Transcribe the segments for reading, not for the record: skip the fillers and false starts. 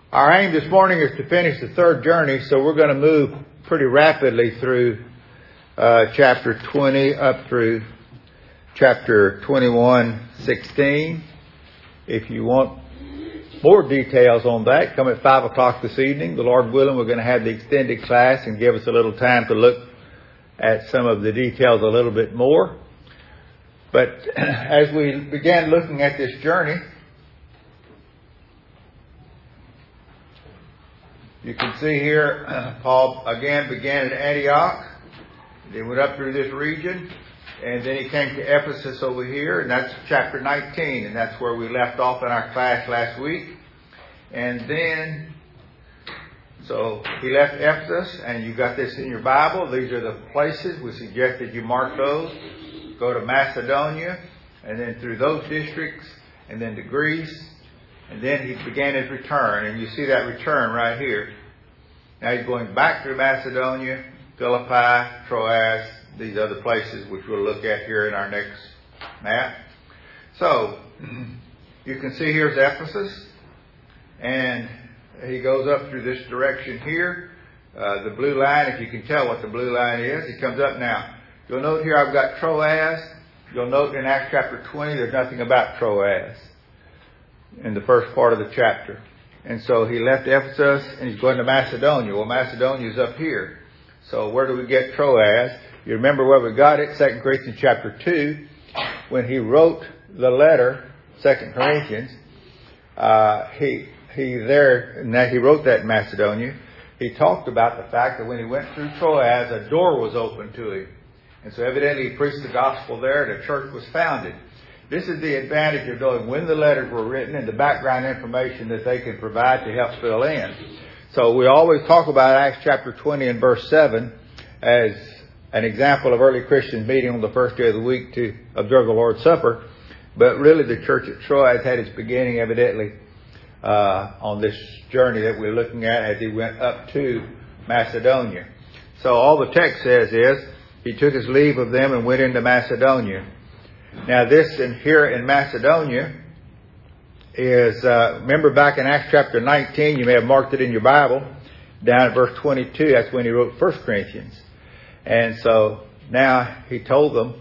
Our aim this morning is to finish the third journey, so we're going to move pretty rapidly through chapter 20 up through chapter 21:16. If you want more details on that, come at 5 o'clock this evening. The Lord willing, we're going to have the extended class and give us a little time to look at some of the details a little bit more. But as we began looking at this journey, you can see here, Paul again began at Antioch. He went up through this region, and then he came to Ephesus over here, and that's chapter 19, and that's where we left off in our class last week. And then, so he left Ephesus, and you got this in your Bible. These are the places. We suggest that you mark those. Go to Macedonia, and then through those districts, and then to Greece. And then he began his return, and you see that return right here. Now he's going back through Macedonia, Philippi, Troas, these other places which we'll look at here in our next map. So, you can see here's Ephesus, and he goes up through this direction here. The blue line, if you can tell what the blue line is, he comes up now. You'll note here I've got Troas. You'll note in Acts chapter 20 there's nothing about Troas in the first part of the chapter. And so he left Ephesus and he's going to Macedonia. Well, Macedonia is up here. So where do we get Troas? You remember where we got it? 2 Corinthians chapter 2. When he wrote the letter, 2 Corinthians, he wrote that in Macedonia. He talked about the fact that when he went through Troas, a door was opened to him. And so evidently he preached the gospel there and a church was founded. This is the advantage of knowing when the letters were written and the background information that they can provide to help fill in. So we always talk about Acts chapter 20 and verse 7 as an example of early Christians meeting on the first day of the week to observe the Lord's Supper. But really the church at Troas had its beginning evidently on this journey that we're looking at as he went up to Macedonia. So all the text says is he took his leave of them and went into Macedonia. Now this here in Macedonia is, remember back in Acts chapter 19, you may have marked it in your Bible, down at verse 22, that's when he wrote 1 Corinthians. And so now he told them,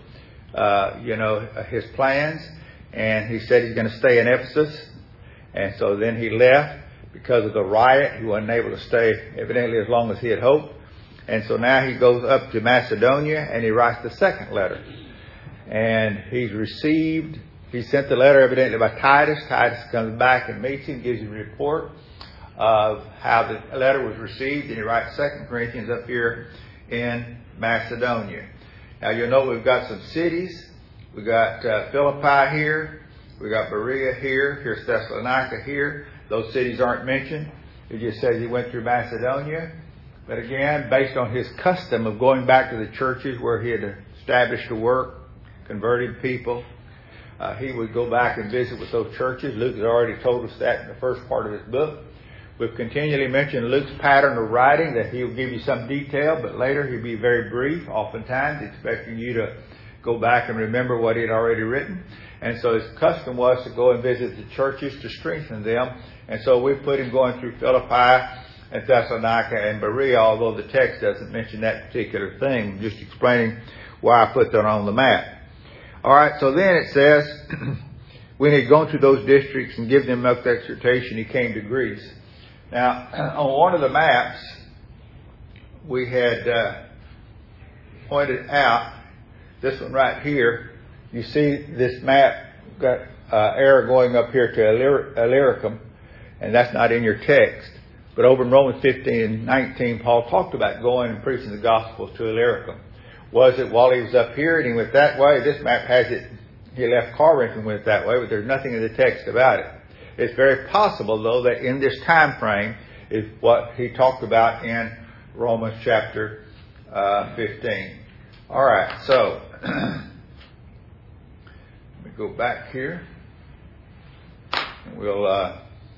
his plans, and he said he's going to stay in Ephesus. And so then he left because of the riot. He wasn't able to stay evidently as long as he had hoped. And so now he goes up to Macedonia and he writes the second letter. And he sent the letter evidently by Titus. Titus comes back and meets him, gives him a report of how the letter was received. And he writes 2 Corinthians up here in Macedonia. Now you'll know we've got some cities. We've got Philippi here. We've got Berea here. Here's Thessalonica here. Those cities aren't mentioned. It just says he went through Macedonia. But again, based on his custom of going back to the churches where he had established a work, converted people, he would go back and visit with those churches. Luke has already told us that in the first part of his book. We've continually mentioned Luke's pattern of writing, that he'll give you some detail, but later he'll be very brief, oftentimes expecting you to go back and remember what he had already written. And so his custom was to go and visit the churches to strengthen them. And so we put him going through Philippi and Thessalonica and Berea, although the text doesn't mention that particular thing, just explaining why I put that on the map. All right, so then it says, when he'd gone through those districts and given them enough exhortation, he came to Greece. Now, on one of the maps, we had pointed out, this one right here, you see this map got arrow going up here to Illyricum, and that's not in your text. But over in Romans 15 and 19, Paul talked about going and preaching the gospel to Illyricum. Was it while he was up here and he went that way? This map has it, he left Corinth and went that way, but there's nothing in the text about it. It's very possible, though, that in this time frame is what he talked about in Romans chapter 15. All right, so let me go back here. And we'll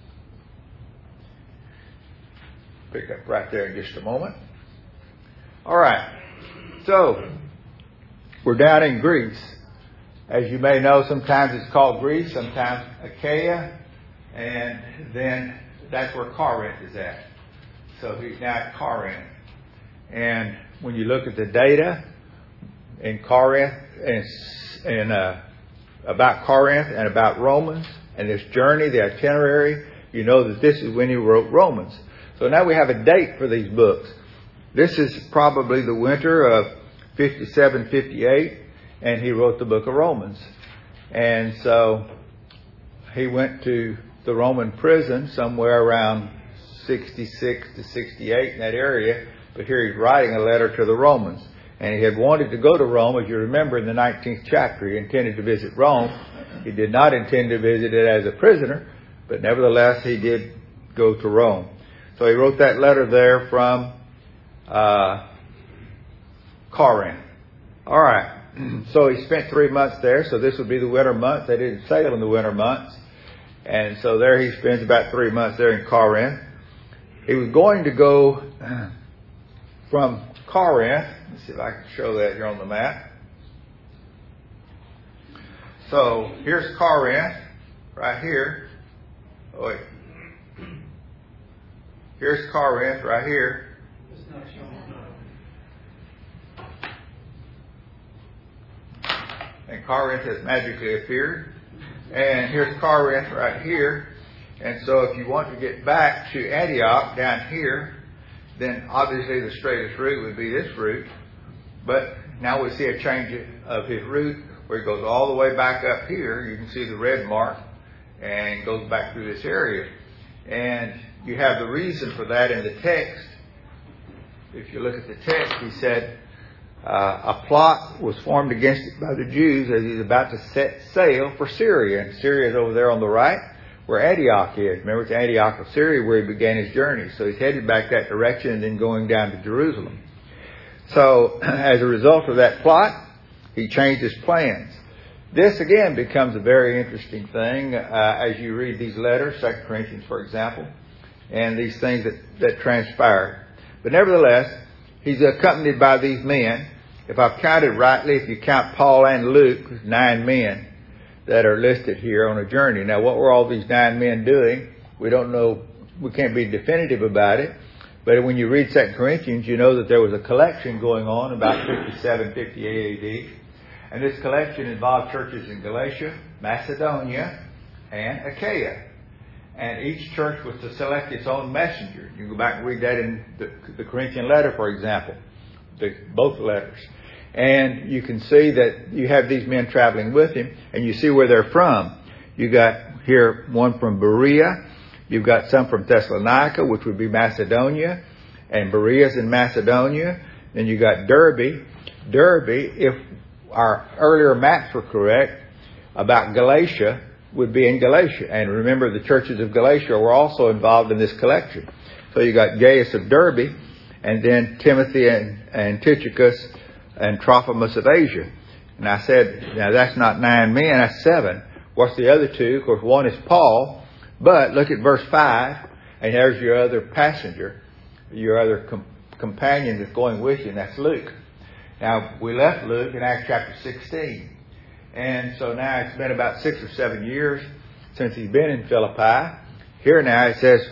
pick up right there in just a moment. All right. So, we're down in Greece. As you may know, sometimes it's called Greece, sometimes Achaia, and then that's where Corinth is at. So he's now at Corinth. And when you look at the data in Corinth and about Corinth and about Romans and this journey, the itinerary, you know that this is when he wrote Romans. So now we have a date for these books. This is probably the winter of 57, 58, and he wrote the book of Romans. And so he went to the Roman prison somewhere around 66 to 68 in that area. But here he's writing a letter to the Romans. And he had wanted to go to Rome, as you remember in the 19th chapter. He intended to visit Rome. He did not intend to visit it as a prisoner, but nevertheless he did go to Rome. So he wrote that letter there from Corinth. All right. So he spent 3 months there. So this would be the winter months. They didn't sail in the winter months. And so there he spends about 3 months there in Corinth. He was going to go from Corinth. Let's see if I can show that here on the map. So here's Corinth right here. Oh, wait. Here's Corinth right here. And Corinth has magically appeared. And here's Corinth right here. And so if you want to get back to Antioch down here, then obviously the straightest route would be this route. But now we see a change of his route where he goes all the way back up here. You can see the red mark and goes back through this area. And you have the reason for that in the text. If you look at the text, he said a plot was formed against it by the Jews as he's about to set sail for Syria. And Syria is over there on the right where Antioch is. Remember, it's Antioch of Syria where he began his journey. So he's headed back that direction and then going down to Jerusalem. So as a result of that plot, he changed his plans. This again becomes a very interesting thing as you read these letters, 2 Corinthians, for example, and these things that transpire. But nevertheless, he's accompanied by these men. If I've counted rightly, if you count Paul and Luke, 9 men that are listed here on a journey. Now, what were all these 9 men doing? We don't know. We can't be definitive about it. But when you read 2 Corinthians, you know that there was a collection going on about 57, 58 AD. And this collection involved churches in Galatia, Macedonia, and Achaia. And each church was to select its own messenger. You can go back and read that in the Corinthian letter, for example. Both letters. And you can see that you have these men traveling with him, and you see where they're from. You got here one from Berea. You've got some from Thessalonica, which would be Macedonia, and Berea's in Macedonia. Then you got Derbe. Derbe, if our earlier maps were correct, about Galatia, would be in Galatia. And remember, the churches of Galatia were also involved in this collection. So you got Gaius of Derbe, and then Timothy and Tychicus and Trophimus of Asia. And I said, now that's not 9 men, that's 7. What's the other 2? Of course, one is Paul. But look at verse 5, and there's your other passenger, your other companion that's going with you, and that's Luke. Now, we left Luke in Acts chapter 16. And so now it's been about 6 or 7 years since he's been in Philippi. Here now it says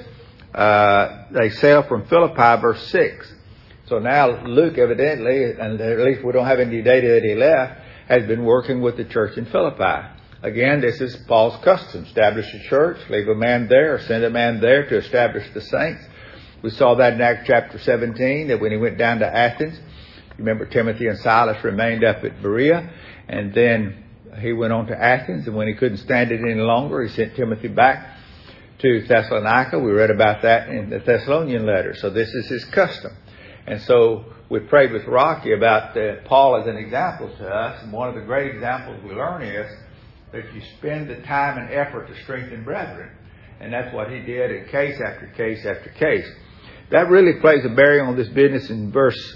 they sail from Philippi, verse 6. So now Luke evidently, and at least we don't have any data that he left, has been working with the church in Philippi. Again, this is Paul's custom. Establish a church, leave a man there, or send a man there to establish the saints. We saw that in Acts chapter 17, that when he went down to Athens, you remember Timothy and Silas remained up at Berea, and then he went on to Athens, and when he couldn't stand it any longer, he sent Timothy back to Thessalonica. We read about that in the Thessalonian letter. So this is his custom. And so we prayed with Rocky about Paul as an example to us. And one of the great examples we learn is that you spend the time and effort to strengthen brethren. And that's what he did in case after case after case. That really plays a bearing on this business in verse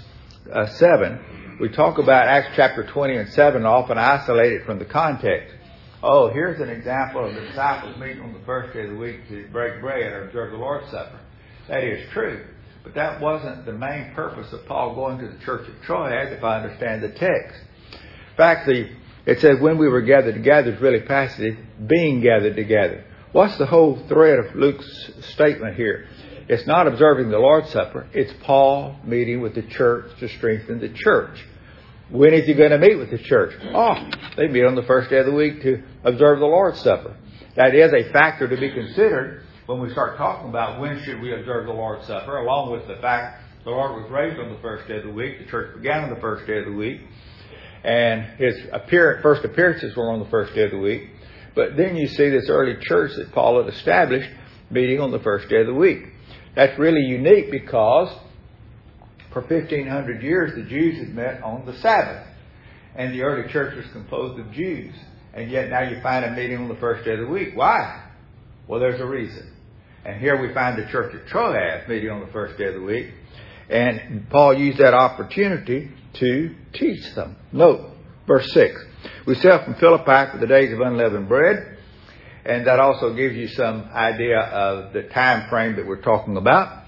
7. We talk about Acts chapter 20 and 7, often isolated from the context. Oh, here's an example of the disciples meeting on the first day of the week to break bread or observe the Lord's Supper. That is true. But that wasn't the main purpose of Paul going to the church at Troas, if I understand the text. In fact, it says when we were gathered together is really passive, being gathered together. what's the whole thread of Luke's statement here? It's not observing the Lord's Supper. It's Paul meeting with the church to strengthen the church. When is he going to meet with the church? They meet on the first day of the week to observe the Lord's Supper. That is a factor to be considered when we start talking about when should we observe the Lord's Supper, along with the fact the Lord was raised on the first day of the week. The church began on the first day of the week. And his first appearances were on the first day of the week. But then you see this early church that Paul had established meeting on the first day of the week. That's really unique because for 1,500 years the Jews had met on the Sabbath. And the early church was composed of Jews. And yet now you find them meeting on the first day of the week. Why? Well, there's a reason. And here we find the church at Troas meeting on the first day of the week. And Paul used that opportunity to teach them. Note, verse 6. We sailed from Philippi for the days of unleavened bread. And that also gives you some idea of the time frame that we're talking about.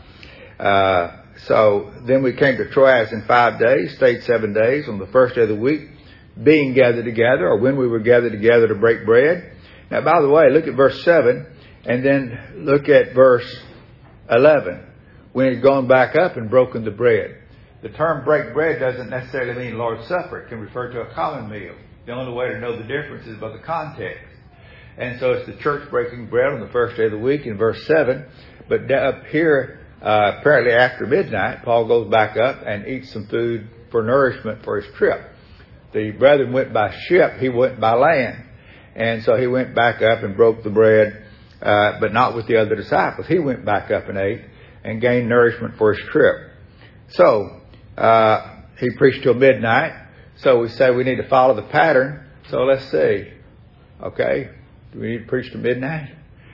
So then we came to Troas in 5 days, stayed 7 days. On the first day of the week, being gathered together, or when we were gathered together to break bread. Now, by the way, look at verse 7, and then look at verse 11. When he'd gone back up and broken the bread. The term break bread doesn't necessarily mean Lord's Supper. It can refer to a common meal. The only way to know the difference is by the context. And so it's the church breaking bread on the first day of the week in verse 7. But up here, apparently after midnight, Paul goes back up and eats some food for nourishment for his trip. The brethren went by ship. He went by land. And so he went back up and broke the bread, but not with the other disciples. He went back up and ate and gained nourishment for his trip. So, he preached till midnight. So we say we need to follow the pattern. So let's see. Okay. Do we need to preach to midnight?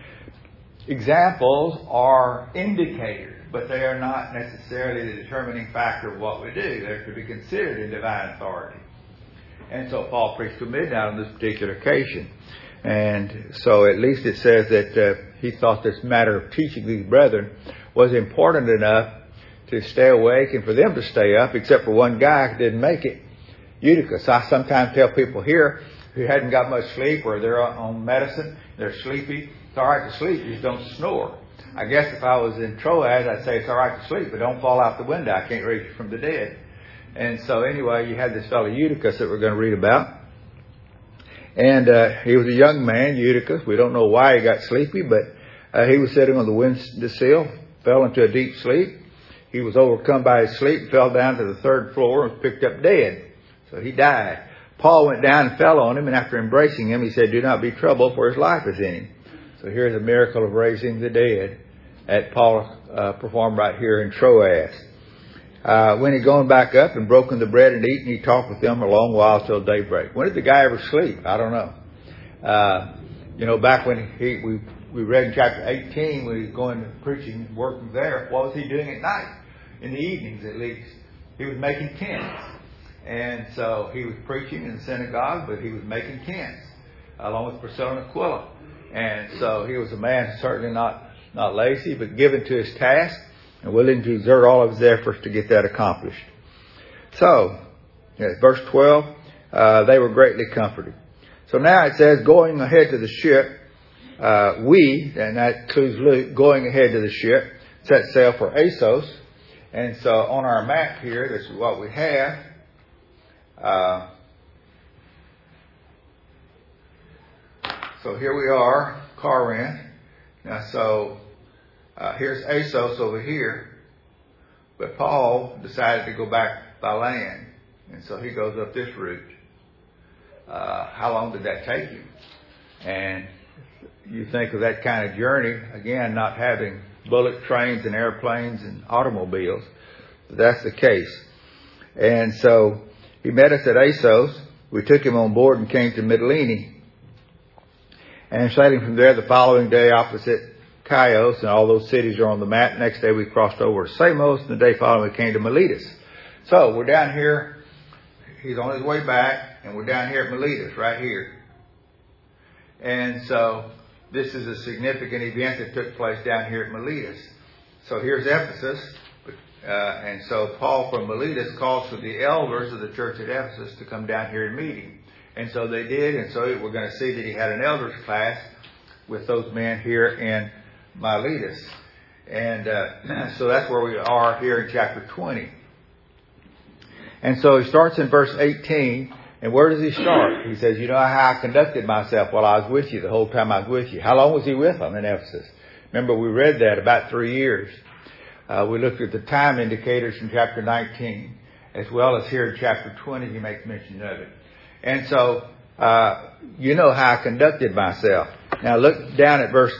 Examples are indicators, but they are not necessarily the determining factor of what we do. They're to be considered in divine authority. And so Paul preached till midnight on this particular occasion. And so at least it says that he thought this matter of teaching these brethren was important enough to stay awake and for them to stay up, except for one guy who didn't make it, Eutychus. I sometimes tell people here who hadn't got much sleep or they're on medicine, they're sleepy, it's all right to sleep, you just don't snore. I guess if I was in Troas, I'd say it's all right to sleep, but don't fall out the window. I can't raise you from the dead. And so anyway, you had this fellow Eutychus that we're going to read about. And he was a young man, Eutychus. We don't know why he got sleepy, but he was sitting on the windowsill, fell into a deep sleep. He was overcome by his sleep, fell down to the 3rd floor and was picked up dead. So he died. Paul went down and fell on him, and after embracing him, he said, "Do not be troubled, for his life is in him." So here's a miracle of raising the dead that Paul performed right here in Troas. When he'd gone back up and broken the bread and eaten, he talked with them a long while till daybreak. When did the guy ever sleep? I don't know. Back when we read in chapter 18, when he was going to preaching, working there, what was he doing at night? In the evenings, at least. He was making tents. And so he was preaching in the synagogue, but he was making tents, along with Priscilla and Aquila. And so he was a man certainly not lazy, but given to his task and willing to exert all of his efforts to get that accomplished. So, verse 12, they were greatly comforted. So now it says, going ahead to the ship, and that includes Luke, going ahead to the ship, set sail for Assos. And so on our map here, this is what we have. So here we are, Corinth. Now, so here's Assos over here. But Paul decided to go back by land. And so he goes up this route. How long did that take him? And you think of that kind of journey, again, not having bullet trains and airplanes and automobiles. But that's the case. And so he met us at Assos. We took him on board and came to Mytilene. And sailing from there the following day opposite Chios, and all those cities are on the map. Next day we crossed over to Samos, and the day following we came to Miletus. So we're down here. He's on his way back, and we're down here at Miletus, right here. And so this is a significant event that took place down here at Miletus. So here's Ephesus. And so Paul from Miletus calls for the elders of the church at Ephesus to come down here and meet him. And so they did. And so we're going to see that he had an elders class with those men here in Miletus. And so that's where we are here in chapter 20. And so he starts in verse 18. And where does he start? He says, you know how I conducted myself while I was with you, the whole time I was with you. How long was he with them in Ephesus? Remember, we read that about 3 years. We looked at the time indicators in chapter 19, as well as here in chapter 20, he makes mention of it. And so, you know how I conducted myself. Now look down at verse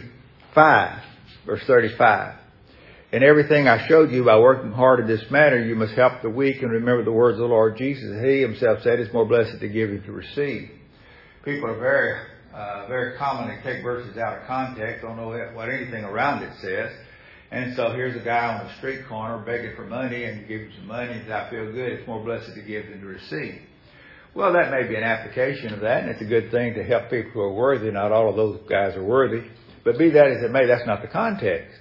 35. Verse 35. In everything I showed you by working hard in this manner, you must help the weak and remember the words of the Lord Jesus. He himself said, it's more blessed to give than to receive. People are very commonly take verses out of context, don't know what anything around it says. And so here's a guy on the street corner begging for money, and you give him some money and says, I feel good, it's more blessed to give than to receive. Well, that may be an application of that, and it's a good thing to help people who are worthy. Not all of those guys are worthy. But be that as it may, that's not the context.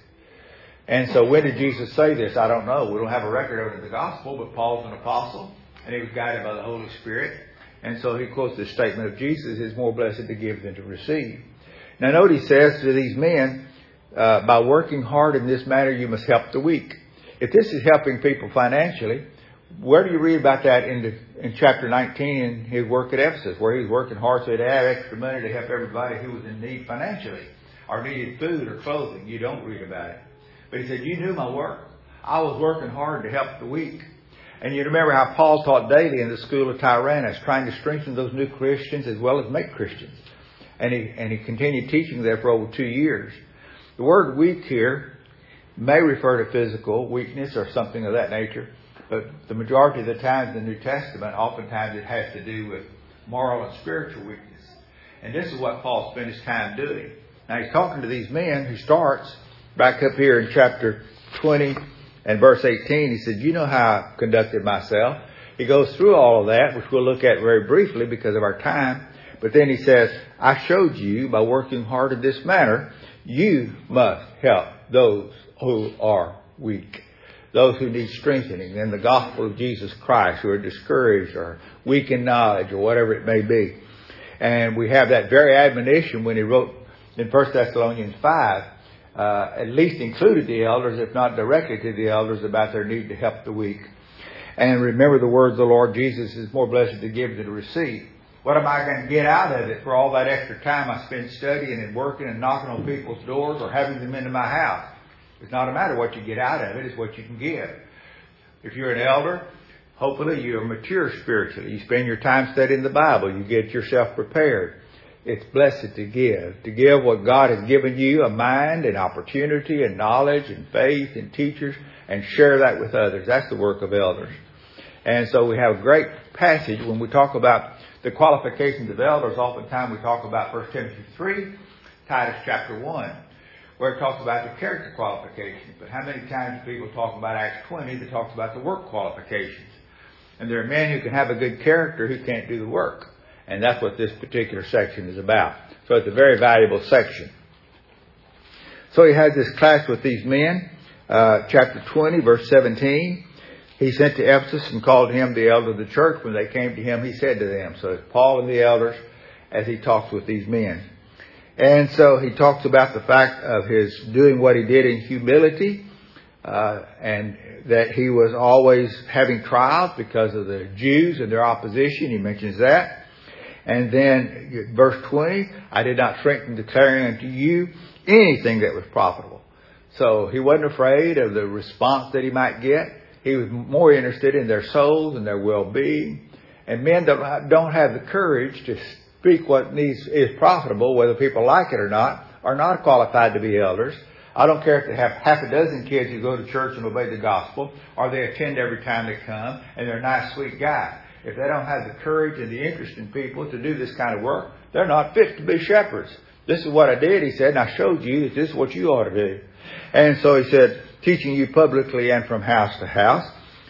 And so when did Jesus say this? I don't know. We don't have a record of it in the gospel, but Paul's an apostle, and he was guided by the Holy Spirit. And so he quotes this statement of Jesus, it's more blessed to give than to receive. Now note he says to these men, by working hard in this manner, you must help the weak. If this is helping people financially, where do you read about that in chapter 19 in his work at Ephesus, where he was working hard so he'd have extra money to help everybody who was in need financially, or needed food or clothing? You don't read about it. But he said, you knew my work. I was working hard to help the weak. And you remember how Paul taught daily in the school of Tyrannus, trying to strengthen those new Christians as well as make Christians. And he continued teaching there for over 2 years. The word weak here may refer to physical weakness or something of that nature. But the majority of the times in the New Testament, oftentimes it has to do with moral and spiritual weakness. And this is what Paul spent his time doing. Now he's talking to these men who starts back up here in chapter 20 and verse 18. He said, you know how I conducted myself. He goes through all of that, which we'll look at very briefly because of our time. But then he says, I showed you by working hard in this manner, you must help those who are weak, those who need strengthening in the gospel of Jesus Christ, who are discouraged or weak in knowledge or whatever it may be. And we have that very admonition when he wrote in 1 Thessalonians 5, at least included the elders, if not directly to the elders, about their need to help the weak. And remember the words of the Lord Jesus, is more blessed to give than to receive. What am I going to get out of it for all that extra time I spend studying and working and knocking on people's doors or having them into my house? It's not a matter what you get out of it, it's what you can give. If you're an elder, hopefully you're mature spiritually. You spend your time studying the Bible. You get yourself prepared. It's blessed to give what God has given you, a mind and opportunity and knowledge and faith and teachers, and share that with others. That's the work of elders. And so we have a great passage when we talk about the qualifications of elders. Oftentimes we talk about 1 Timothy 3, Titus chapter 1, where it talks about the character qualifications. But how many times do people talk about Acts 20 that talks about the work qualifications? And there are men who can have a good character who can't do the work. And that's what this particular section is about. So it's a very valuable section. So he has this class with these men. Chapter 20, verse 17. He sent to Ephesus and called him the elder of the church. When they came to him, he said to them. So it's Paul and the elders as he talks with these men. And so he talks about the fact of his doing what he did in humility. And that he was always having trials because of the Jews and their opposition. He mentions that. And then verse 20, I did not shrink from declaring unto you anything that was profitable. So he wasn't afraid of the response that he might get. He was more interested in their souls and their well-being. And men don't have the courage to speak what is profitable, whether people like it or not, are not qualified to be elders. I don't care if they have half a dozen kids who go to church and obey the gospel, or they attend every time they come, and they're a nice, sweet guy. If they don't have the courage and the interest in people to do this kind of work, they're not fit to be shepherds. This is what I did, he said, and I showed you that this is what you ought to do. And so he said, teaching you publicly and from house to house,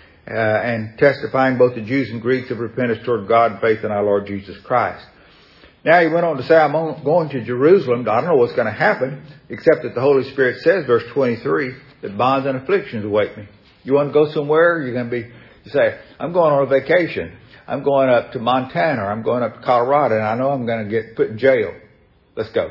and testifying both to Jews and Greeks of repentance toward God and faith in our Lord Jesus Christ. Now he went on to say, I'm going to Jerusalem. I don't know what's going to happen, except that the Holy Spirit says, verse 23, that bonds and afflictions await me. You want to go somewhere? You say, I'm going on a vacation. I'm going up to Montana, or I'm going up to Colorado, and I know I'm going to get put in jail. Let's go.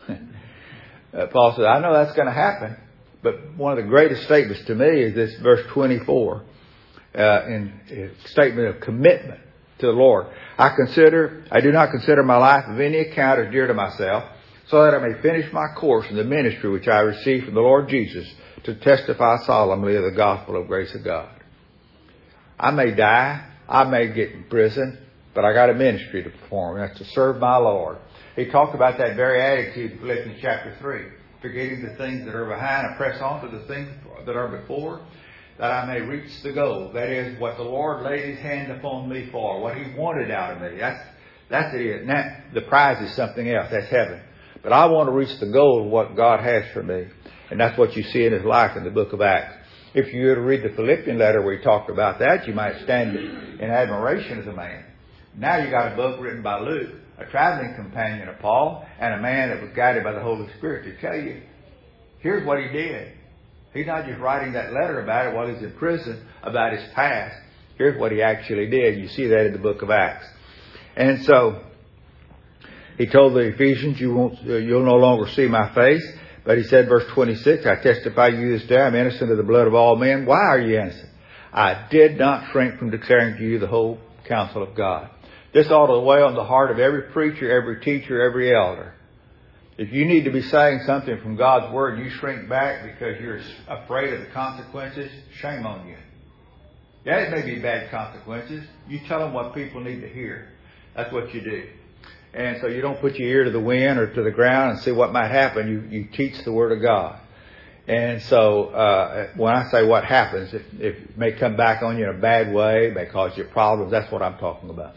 Paul said, I know that's going to happen. But one of the greatest statements to me is this verse 24, in a statement of commitment to the Lord. I do not consider my life of any account as dear to myself, so that I may finish my course in the ministry which I received from the Lord Jesus, to testify solemnly of the gospel of grace of God. I may die, I may get in prison, but I got a ministry to perform. That's to serve my Lord. He talked about that very attitude in Philippians chapter 3. Forgetting the things that are behind, I press on to the things that are before, that I may reach the goal. That is what the Lord laid His hand upon me for, what He wanted out of me. That's it. Now, the prize is something else. That's heaven. But I want to reach the goal of what God has for me. And that's what you see in His life in the book of Acts. If you were to read the Philippian letter where He talked about that, you might stand in admiration as a man. Now you got a book written by Luke, a traveling companion of Paul, and a man that was guided by the Holy Spirit to tell you, here's what he did. He's not just writing that letter about it while he's in prison, about his past. Here's what he actually did. You see that in the book of Acts. And so, he told the Ephesians, you'll no longer see my face. But he said, verse 26, I testify to you this day, I'm innocent of the blood of all men. Why are you innocent? I did not shrink from declaring to you the whole counsel of God. This ought to weigh on the heart of every preacher, every teacher, every elder. If you need to be saying something from God's Word and you shrink back because you're afraid of the consequences, shame on you. Yeah, it may be bad consequences. You tell them what people need to hear. That's what you do. And so you don't put your ear to the wind or to the ground and see what might happen. You teach the Word of God. And so when I say what happens, it may come back on you in a bad way, it may cause you problems. That's what I'm talking about.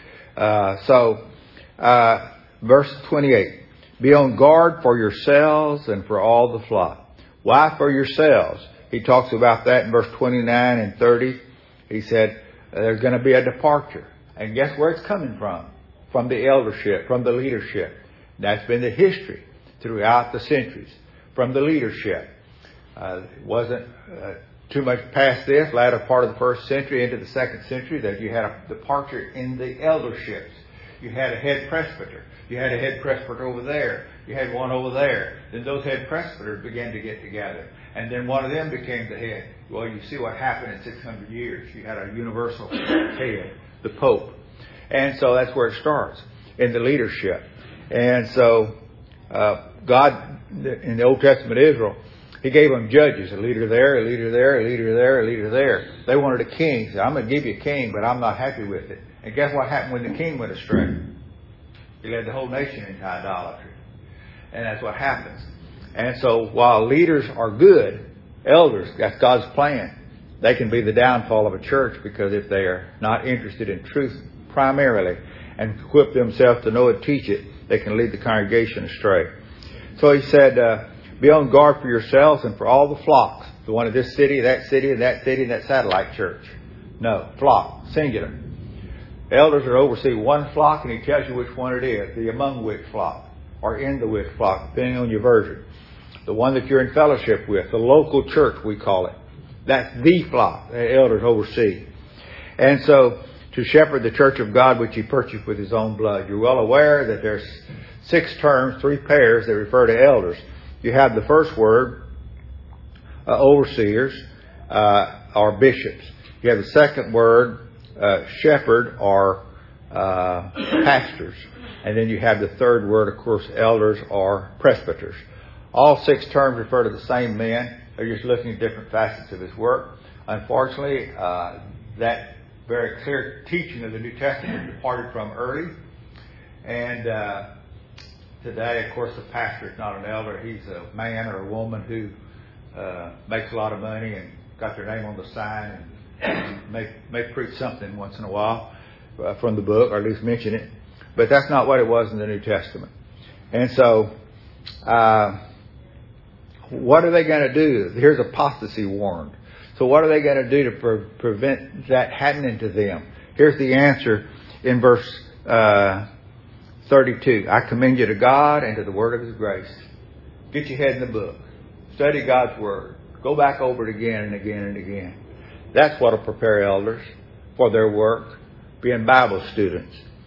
Verse 28. Be on guard for yourselves and for all the flock. Why for yourselves? He talks about that in verse 29 and 30. He said there's going to be a departure. And guess where it's coming from? From the eldership, from the leadership. That's been the history throughout the centuries. From the leadership. It wasn't too much past this, latter part of the first century into the second century, that you had a departure in the elderships. You had a head presbyter. You had a head presbyter over there. You had one over there. Then those head presbyters began to get together. And then one of them became the head. Well, you see what happened in 600 years. You had a universal head, the Pope. And so that's where it starts, in the leadership. And so God, in the Old Testament Israel, He gave them judges, a leader there, a leader there, a leader there, a leader there. They wanted a king. He said, I'm going to give you a king, but I'm not happy with it. And guess what happened when the king went astray? He led the whole nation into idolatry. And that's what happens. And so while leaders are good, elders, that's God's plan. They can be the downfall of a church, because if they are not interested in truth primarily and equip themselves to know and teach it, they can lead the congregation astray. So he said, be on guard for yourselves and for all the flocks. The one of this city, that city, and that city, and that satellite church. No, flock, singular. Elders are to oversee one flock, and he tells you which one it is. The among which flock, or in the which flock, depending on your version. The one that you're in fellowship with, the local church we call it. That's the flock that elders oversee. And so, to shepherd the church of God which He purchased with His own blood. You're well aware that there's 6 terms, 3 pairs that refer to elders. You have the first word, overseers, or bishops. You have the second word, shepherd, or pastors. And then you have the third word, of course, elders or presbyters. All 6 terms refer to the same men. They're just looking at different facets of His work. Unfortunately, that very clear teaching of the New Testament departed from early. And today, of course, the pastor is not an elder. He's a man or a woman who makes a lot of money and got their name on the sign and may preach something once in a while from the book, or at least mention it. But that's not what it was in the New Testament. And so, what are they going to do? Here's apostasy warned. So what are they going to do to prevent that happening to them? Here's the answer in verse 32. I commend you to God and to the word of His grace. Get your head in the book. Study God's word. Go back over it again and again and again. That's what will prepare elders for their work, being Bible students.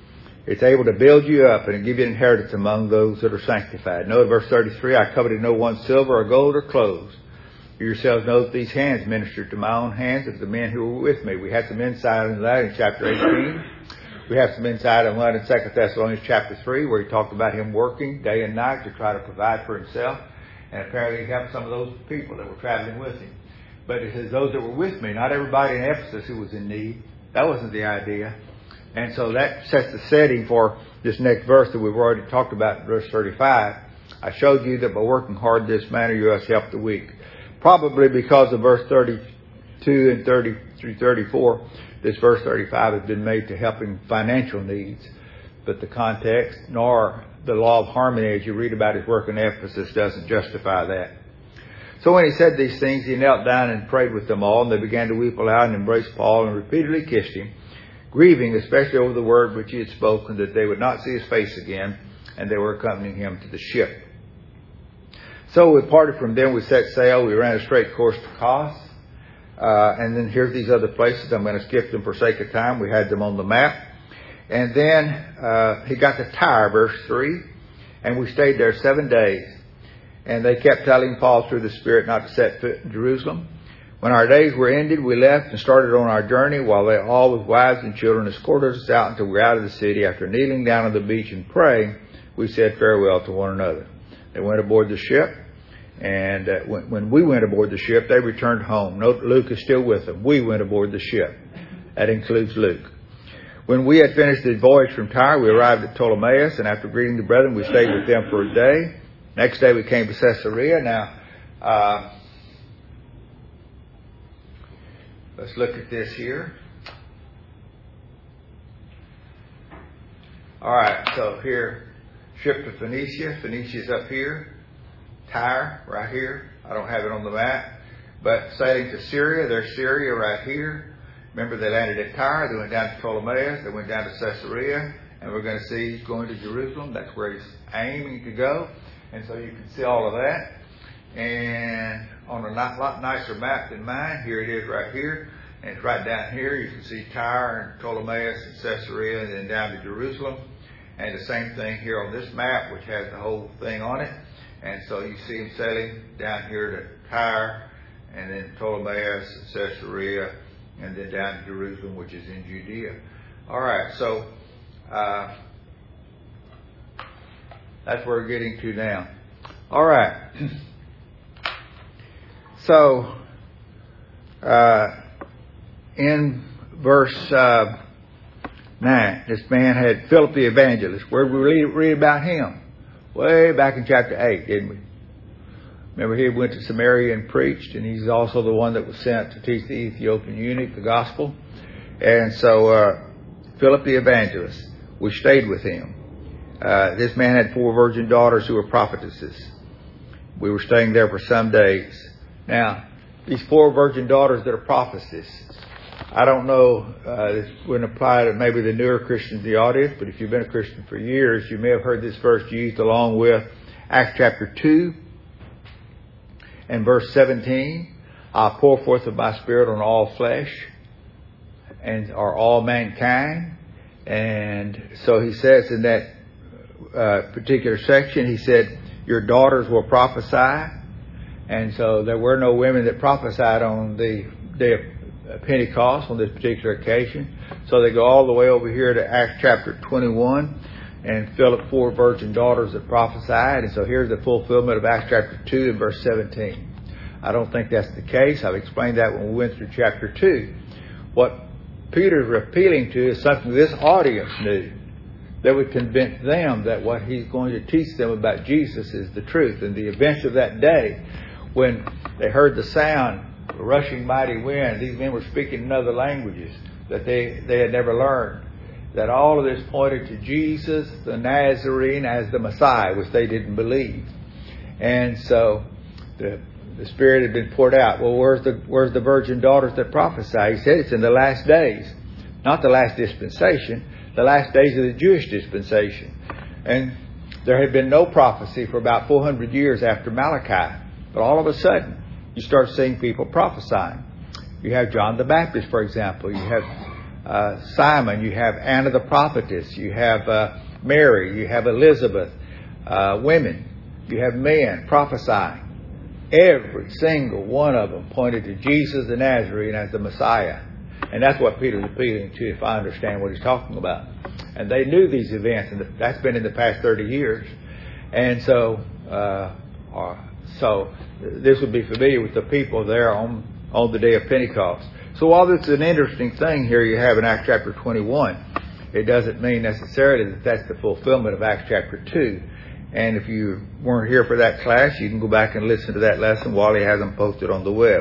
It's able to build you up and give you an inheritance among those that are sanctified. Note verse 33, I coveted no one's silver or gold or clothes. You yourselves know that these hands ministered to my own hands of the men who were with me. We had some insight into that in chapter 18. We have some insight on that in 2 Thessalonians chapter 3, where he talked about him working day and night to try to provide for himself. And apparently he helped some of those people that were traveling with him. But it says those that were with me, not everybody in Ephesus who was in need. That wasn't the idea. And so that sets the setting for this next verse that we've already talked about, verse 35. I showed you that by working hard in this manner you have helped the weak. Probably because of verse 32 and 30 through 34, this verse 35 has been made to helping financial needs. But the context, nor the law of harmony as you read about his work in Ephesus, doesn't justify that. So when he said these things, he knelt down and prayed with them all, and they began to weep aloud and embrace Paul and repeatedly kissed him, grieving especially over the word which he had spoken, that they would not see his face again, and they were accompanying him to the ship. So we parted from them, we set sail, we ran a straight course to Kos, and then here's these other places. I'm going to skip them for sake of time. We had them on the map. And then he got to Tyre, verse 3, and we stayed there 7 days. And they kept telling Paul through the Spirit not to set foot in Jerusalem. When our days were ended, we left and started on our journey, while they all with wives and children escorted us out until we were out of the city. After kneeling down on the beach and praying, we said farewell to one another. They went aboard the ship, and when we went aboard the ship, they returned home. Note Luke is still with them. We went aboard the ship. That includes Luke. When we had finished the voyage from Tyre, we arrived at Ptolemais, and after greeting the brethren, we stayed with them for a day. Next day we came to Caesarea. Now, let's look at this here. All right, so here, ship to Phoenicia. Phoenicia's up here. Tyre, right here. I don't have it on the map. But sailing to Syria, there's Syria right here. Remember, they landed at Tyre. They went down to Ptolemais. They went down to Caesarea. And we're going to see he's going to Jerusalem. That's where he's aiming to go. And so you can see all of that. And on a lot nicer map than mine, here it is right here. And it's right down here. You can see Tyre and Ptolemais and Caesarea and then down to Jerusalem. And the same thing here on this map, which has the whole thing on it. And so you see him sailing down here to Tyre and then Ptolemais, Caesarea, and then down to Jerusalem, which is in Judea. All right, so that's where we're getting to now. All right. So in verse 9, this man had Philip the evangelist. Where did we read about him? Way back in chapter 8, didn't we? Remember, he went to Samaria and preached, and he's also the one that was sent to teach the Ethiopian eunuch the gospel. And so Philip the evangelist, we stayed with him. This man had 4 virgin daughters who were prophetesses. We were staying there for some days. Now, these 4 virgin daughters that are prophetesses, I don't know, this wouldn't apply to maybe the newer Christians in the audience, but if you've been a Christian for years, you may have heard this verse used along with Acts chapter 2 and verse 17. I'll pour forth of my Spirit on all flesh and or all mankind. And so he says in that particular section, he said, your daughters will prophesy. And so there were no women that prophesied on the day of Pentecost on this particular occasion. So they go all the way over here to Acts chapter 21 and Philip 4 virgin daughters that prophesied. And so here's the fulfillment of Acts chapter 2 and verse 17. I don't think that's the case. I've explained that when we went through chapter 2. What Peter's appealing to is something this audience knew that would convince them that what he's going to teach them about Jesus is the truth. And the events of that day, when they heard the sound, the rushing mighty wind, these men were speaking in other languages that they had never learned. That all of this pointed to Jesus, the Nazarene, as the Messiah, which they didn't believe. And so the Spirit had been poured out. Well, where's the virgin daughters that prophesy? He said it's in the last days. Not the last dispensation, the last days of the Jewish dispensation. And there had been no prophecy for about 400 years after Malachi. But all of a sudden, you start seeing people prophesying. You have John the Baptist, for example. You have Simon, you have Anna the prophetess, you have Mary, you have Elizabeth, women, you have men prophesying. Every single one of them pointed to Jesus the Nazarene as the Messiah. And that's what Peter's appealing to, if I understand what he's talking about. And they knew these events, and that's been in the past 30 years. And so this would be familiar with the people there on the day of Pentecost. So while this is an interesting thing here you have in Acts chapter 21, it doesn't mean necessarily that that's the fulfillment of Acts chapter 2. And if you weren't here for that class, you can go back and listen to that lesson. Wally has them posted on the web.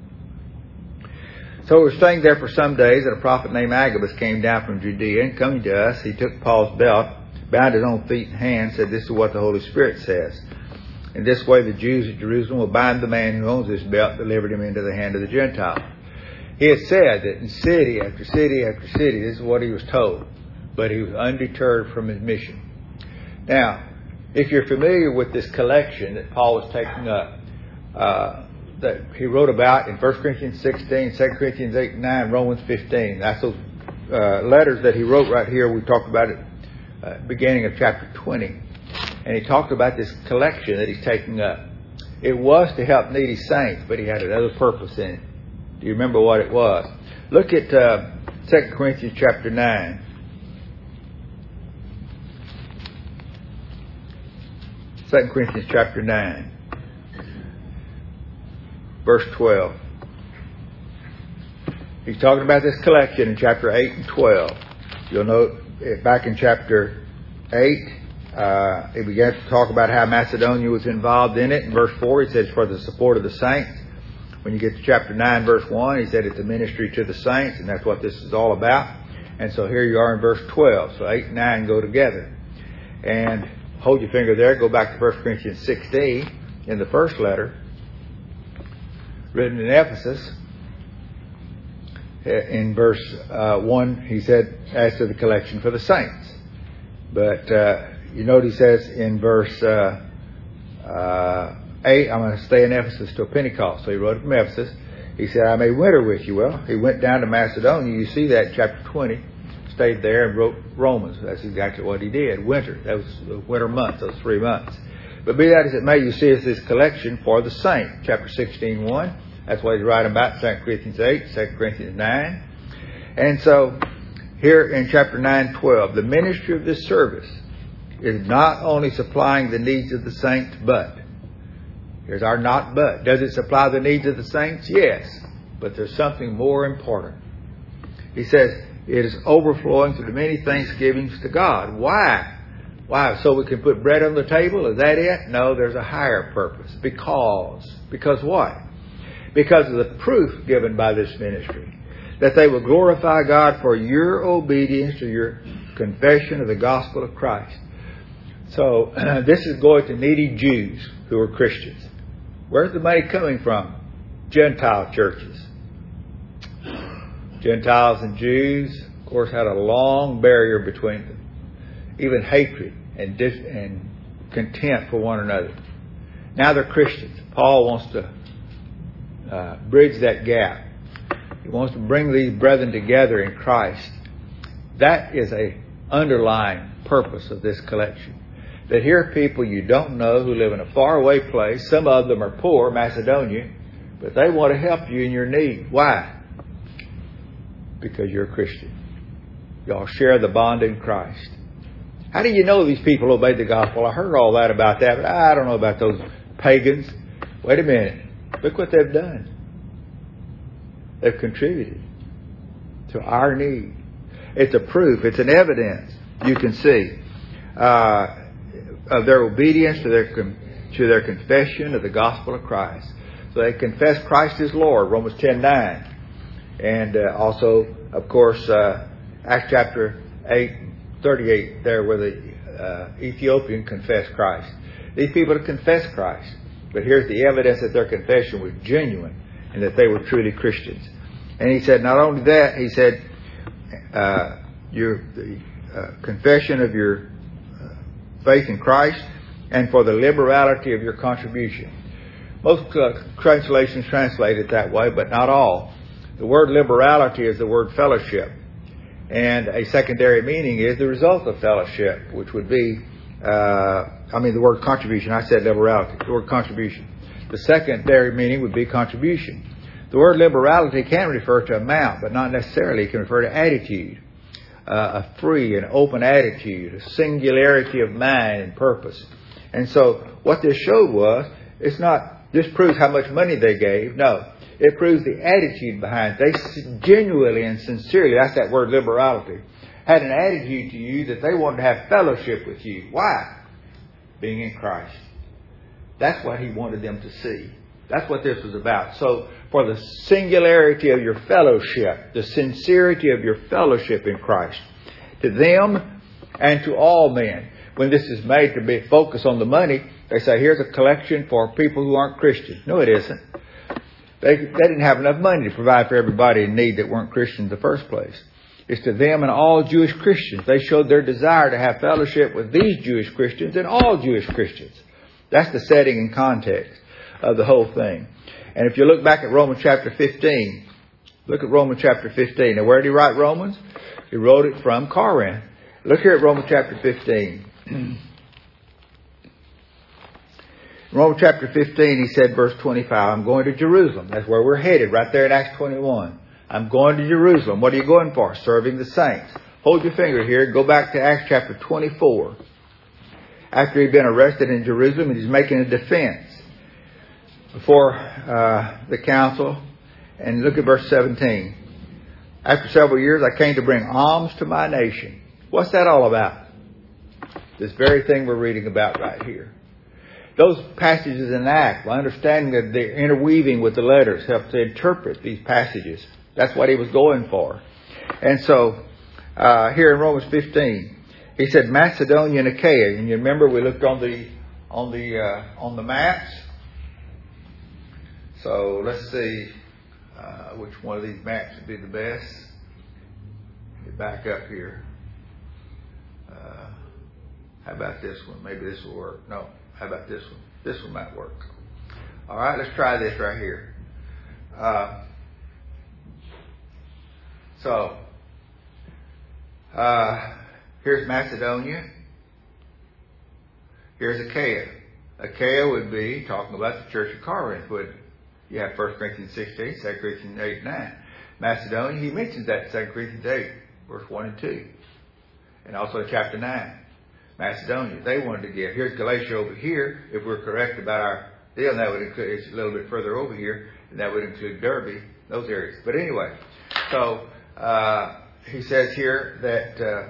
So we were staying there for some days, and a prophet named Agabus came down from Judea, and coming to us, he took Paul's belt, bound his own feet and hands, said, "This is what the Holy Spirit says. In this way the Jews at Jerusalem will bind the man who owns this belt, delivered him into the hand of the Gentiles." He had said that in city after city after city, this is what he was told. But he was undeterred from his mission. Now, if you're familiar with this collection that Paul was taking up, that he wrote about in 1 Corinthians 16, 2 Corinthians 8 and 9, Romans 15. That's those letters that he wrote right here. We talked about it beginning of chapter 20. And he talked about this collection that he's taking up. It was to help needy saints, but he had another purpose in it. Do you remember what it was? Look at 2 Corinthians chapter 9. 2 Corinthians chapter 9. Verse 12. He's talking about this collection in chapter 8 and 12. You'll note back in chapter 8, he began to talk about how Macedonia was involved in it. In verse 4, he says, "For the support of the saints." When you get to chapter 9, verse 1, he said it's a ministry to the saints, and that's what this is all about. And so here you are in verse 12. So 8 and 9 go together. And hold your finger there. Go back to 1 Corinthians 16 in the first letter, written in Ephesus. In verse 1, he said, as to the collection for the saints. But you note he says in verse 8, I'm going to stay in Ephesus till Pentecost. So he wrote it from Ephesus. He said, I may winter with you. Well, he went down to Macedonia. You see that in chapter 20. Stayed there and wrote Romans. That's exactly what he did. Winter. That was the winter months, those 3 months. But be that as it may, you see it's this collection for the saint. Chapter 16:1. That's what he's writing about. 2 Corinthians 8, 2 Corinthians 9. And so here in chapter 9:12, the ministry of this service is not only supplying the needs of the saints, but here's our not but. Does it supply the needs of the saints? Yes. But there's something more important. He says it is overflowing through the many thanksgivings to God. Why? Why? So we can put bread on the table? Is that it? No, there's a higher purpose. Because what? Because of the proof given by this ministry. That they will glorify God for your obedience to your confession of the gospel of Christ. So this is going to needy Jews who are Christians. Where's the money coming from? Gentile churches. Gentiles and Jews, of course, had a long barrier between them. Even hatred and contempt for one another. Now they're Christians. Paul wants to bridge that gap. He wants to bring these brethren together in Christ. That is a underlying purpose of this collection. That here are people you don't know who live in a faraway place. Some of them are poor, Macedonia, but they want to help you in your need. Why? Because you're a Christian. Y'all share the bond in Christ. How do you know these people obeyed the gospel? I heard all that about that, but I don't know about those pagans. Wait a minute. Look what they've done. They've contributed to our need. It's a proof. It's an evidence you can see of their obedience to their confession of the gospel of Christ. So they confess Christ as Lord, Romans 10:9. And also, of course, Acts chapter 8:38, there where the Ethiopian confessed Christ. These people have confessed Christ. But here's the evidence that their confession was genuine and that they were truly Christians. And he said, not only that, he said, the confession of your faith in Christ and for the liberality of your contribution. Most translations translate it that way, but not all. The word liberality is the word fellowship. And a secondary meaning is the result of fellowship, which would be, the word contribution. I said liberality, the word contribution. The secondary meaning would be contribution. The word liberality can refer to amount, but not necessarily. It can refer to attitude, a free and open attitude, a singularity of mind and purpose. And so what this showed was, it's not, this proves how much money they gave. No, it proves the attitude behind it. They genuinely and sincerely, that's that word liberality, had an attitude to you that they wanted to have fellowship with you. Why? Being in Christ. That's what He wanted them to see. That's what this was about. So, for the singularity of your fellowship, the sincerity of your fellowship in Christ, to them and to all men. When this is made to be focused on the money, they say, here's a collection for people who aren't Christians. No, it isn't. They didn't have enough money to provide for everybody in need that weren't Christians in the first place. It's to them and all Jewish Christians. They showed their desire to have fellowship with these Jewish Christians and all Jewish Christians. That's the setting and context of the whole thing. And if you look back at Romans chapter 15, look at Romans chapter 15. Now, where did he write Romans? He wrote it from Corinth. Look here at Romans chapter 15. Romans chapter 15, he said, verse 25, I'm going to Jerusalem. That's where we're headed, right there in Acts 21. I'm going to Jerusalem. What are you going for? Serving the saints. Hold your finger here. Go back to Acts chapter 24. After he'd been arrested in Jerusalem, and he's making a defense before the council. And look at verse 17. After several years, I came to bring alms to my nation. What's that all about? This very thing we're reading about right here. Those passages in Acts, by understanding that they're interweaving with the letters, help to interpret these passages. That's what he was going for. And so, here in Romans 15, he said Macedonia and Achaia. And you remember we looked on the maps. So let's see which one of these maps would be the best. Get back up here. How about this one? Maybe this will work. No. How about this one? This one might work. All right, let's try this right here. Here's Macedonia. Here's Achaia. Achaia would be talking about the church of Corinth. You have 1 Corinthians 16, 2 Corinthians 8, 9. Macedonia, he mentions that in 2 Corinthians 8, verse 1 and 2. And also in chapter 9. Macedonia, they wanted to give. Here's Galatia over here. If we're correct about our deal, that would include, it's a little bit further over here, and that would include Derbe, those areas. But anyway, so he says here that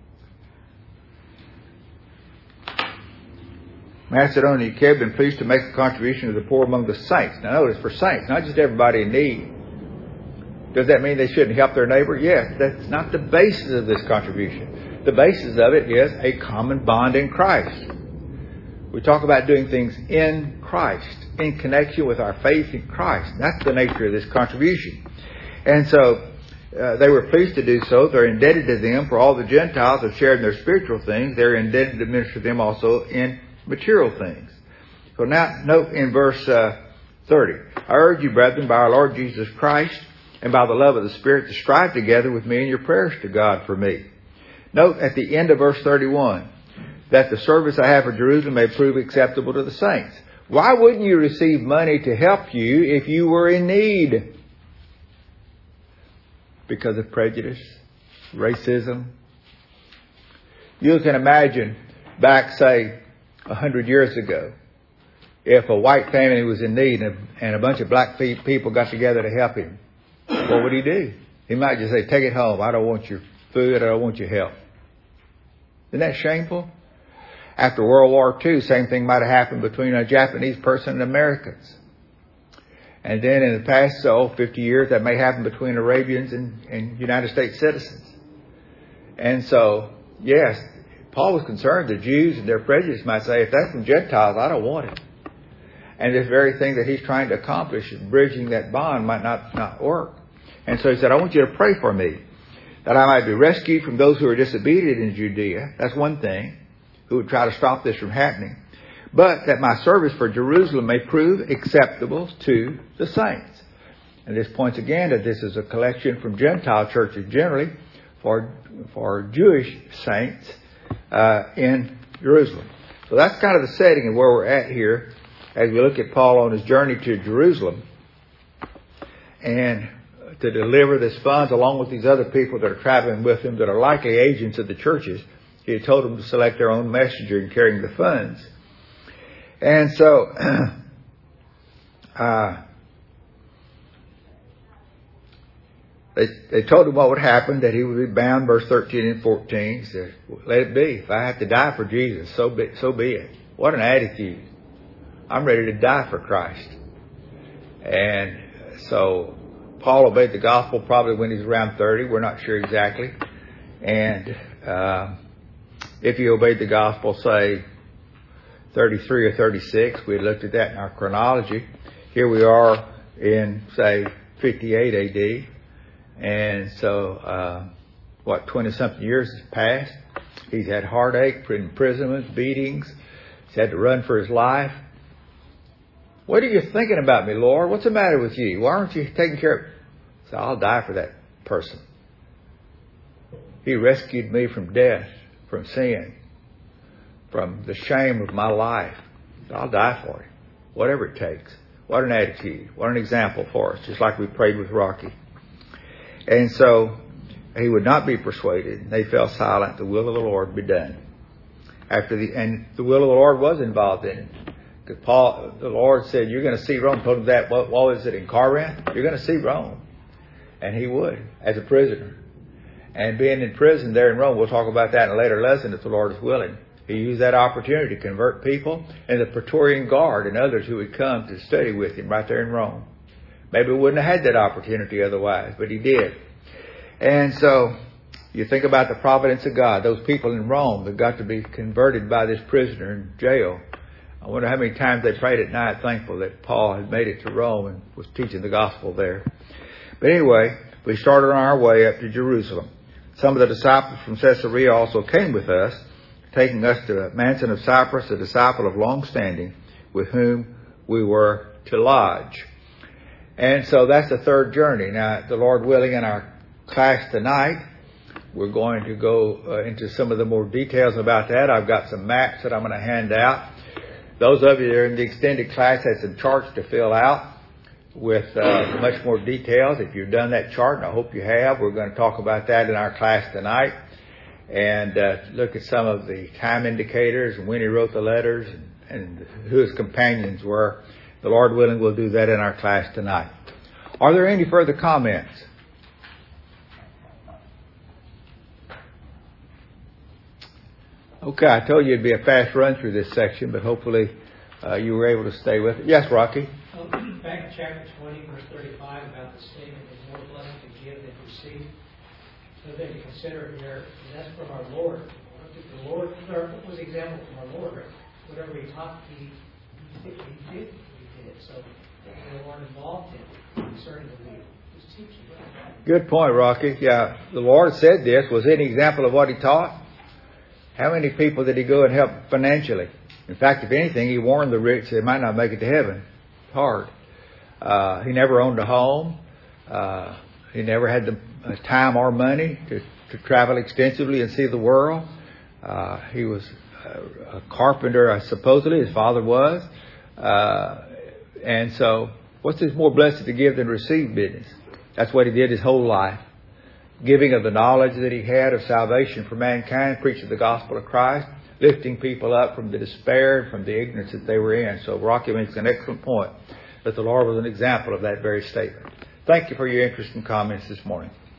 Macedonia and Achaia have been pleased to make a contribution to the poor among the saints. Now notice, for saints, not just everybody in need. Does that mean they shouldn't help their neighbor? Yes, that's not the basis of this contribution. The basis of it is a common bond in Christ. We talk about doing things in Christ, in connection with our faith in Christ. That's the nature of this contribution. And so they were pleased to do so. They're indebted to them, for all the Gentiles have shared in their spiritual things. They're indebted to minister to them also in material things. So now note in verse 30. I urge you, brethren, by our Lord Jesus Christ and by the love of the Spirit, to strive together with me in your prayers to God for me. Note at the end of verse 31 that the service I have for Jerusalem may prove acceptable to the saints. Why wouldn't you receive money to help you if you were in need? Because of prejudice, racism. You can imagine back, say, 100 years ago, if a white family was in need and a bunch of black people got together to help him, what would he do? He might just say, take it home. I don't want your food. I don't want your help. Isn't that shameful? After World War II, same thing might have happened between a Japanese person and Americans. And then in the past 50 years, that may happen between Arabians and United States citizens. And so, yes, Paul was concerned the Jews and their prejudice might say, if that's from Gentiles, I don't want it. And this very thing that he's trying to accomplish, bridging that bond, might not work. And so he said, I want you to pray for me, that I might be rescued from those who are disobedient in Judea. That's one thing, who would try to stop this from happening. But that my service for Jerusalem may prove acceptable to the saints. And this points again that this is a collection from Gentile churches generally for Jewish saints in Jerusalem. So that's kind of the setting of where we're at here as we look at Paul on his journey to Jerusalem and to deliver this funds along with these other people that are traveling with him that are likely agents of the churches. He had told them to select their own messenger in carrying the funds. And so they told him what would happen, that he would be bound, verse 13 and 14. He said, let it be. If I have to die for Jesus, so be it. What an attitude. I'm ready to die for Christ. And so Paul obeyed the gospel probably when he was around 30. We're not sure exactly. And if he obeyed the gospel, say, 33 or 36, we had looked at that in our chronology. Here we are in, say, 58 A.D., and so, 20-something years has passed. He's had heartache, imprisonment, beatings. He's had to run for his life. What are you thinking about me, Lord? What's the matter with you? Why aren't you taking care of... So I'll die for that person. He rescued me from death, from sin, from the shame of my life. So I'll die for him, whatever it takes. What an attitude. What an example for us, just like we prayed with Rocky. And so he would not be persuaded. They fell silent. The will of the Lord be done. And the will of the Lord was involved in it. Because the Lord said, you're going to see Rome. Told him that, what was it, in Corinth? You're going to see Rome. And he would, as a prisoner. And being in prison there in Rome, we'll talk about that in a later lesson if the Lord is willing. He used that opportunity to convert people and the Praetorian Guard and others who would come to study with him right there in Rome. Maybe we wouldn't have had that opportunity otherwise, but he did. And so you think about the providence of God. Those people in Rome that got to be converted by this prisoner in jail. I wonder how many times they prayed at night thankful that Paul had made it to Rome and was teaching the gospel there. But anyway, we started on our way up to Jerusalem. Some of the disciples from Caesarea also came with us, taking us to Manson of Cyprus, a disciple of long standing, with whom we were to lodge. And so that's the third journey. Now, the Lord willing, in our class tonight, we're going to go into some of the more details about that. I've got some maps that I'm going to hand out. Those of you that are in the extended class had some charts to fill out with much more details. If you've done that chart, and I hope you have, we're going to talk about that in our class tonight. And look at some of the time indicators and when he wrote the letters and who his companions were. The Lord willing, we'll do that in our class tonight. Are there any further comments? Okay, I told you it'd be a fast run through this section, but hopefully you were able to stay with it. Yes, Rocky? Back in chapter 20, verse 35, about the statement, "There's more blessing to give than to receive." So then you consider here, that's from our Lord. The Lord, what was the example from our Lord? Whatever he taught, he did. So they weren't involved in concerning his teaching. Good point, Rocky. Yeah, the Lord said this. Was it an example of what he taught? How many people did he go and help financially? In fact, if anything, he warned the rich they might not make it to heaven. It's hard. He never owned a home. He never had the time or money to travel extensively and see the world. He was a carpenter, supposedly. His father was. And so, what's this more blessed to give than receive business? That's what he did his whole life. Giving of the knowledge that he had of salvation for mankind, preaching the gospel of Christ, lifting people up from the despair, from the ignorance that they were in. So Rocky makes an excellent point that the Lord was an example of that very statement. Thank you for your interest and comments this morning.